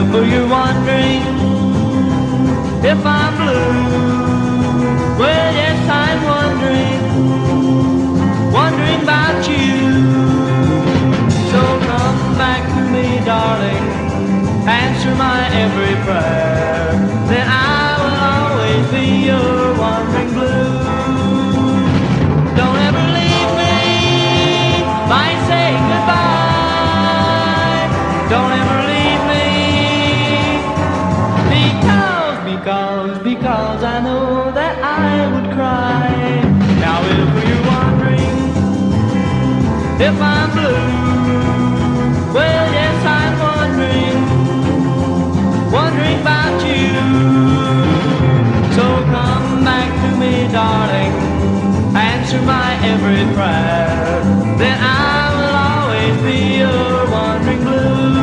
Oh, you're wondering if I'm blue. Well, yes, I'm wondering about you. So come back to me, darling, answer my every prayer, then I will always be your wandering blue. Don't ever leave me by saying goodbye. Don't ever leave me, because I know that I would cry. Now if you're wondering if I'm blue, well, yes, I'm wondering about you. So come back to me, darling, answer my every prayer, then I will always be your wandering blue.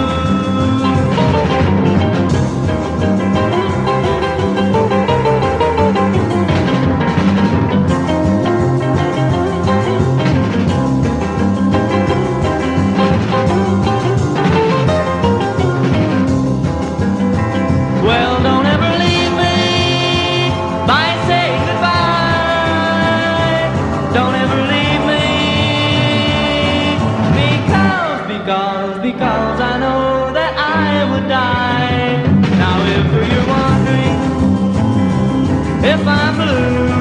Well, don't ever leave me by saying goodbye. Don't ever leave me, because I know that I would die. Now if you're wondering if I'm blue,